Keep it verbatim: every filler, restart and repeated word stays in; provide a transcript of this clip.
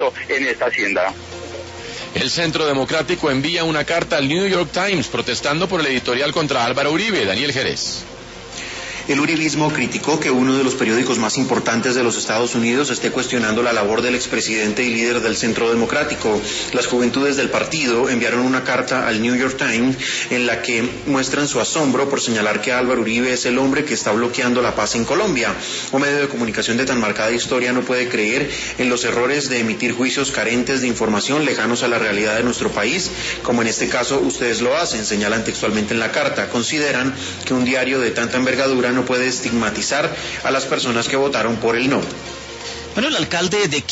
puesto en esta hacienda. El Centro Democrático envía una carta al New York Times protestando por el editorial contra Álvaro Uribe. Daniel Jerez. El uribismo criticó que uno de los periódicos más importantes de los Estados Unidos esté cuestionando la labor del expresidente y líder del Centro Democrático. Las juventudes del partido enviaron una carta al New York Times en la que muestran su asombro por señalar que Álvaro Uribe es el hombre que está bloqueando la paz en Colombia. Un medio de comunicación de tan marcada historia no puede creer en los errores de emitir juicios carentes de información lejanos a la realidad de nuestro país, como en este caso ustedes lo hacen, señalan textualmente en la carta. Consideran que un diario de tanta envergadura no puede estigmatizar a las personas que votaron por el no. Bueno, el alcalde de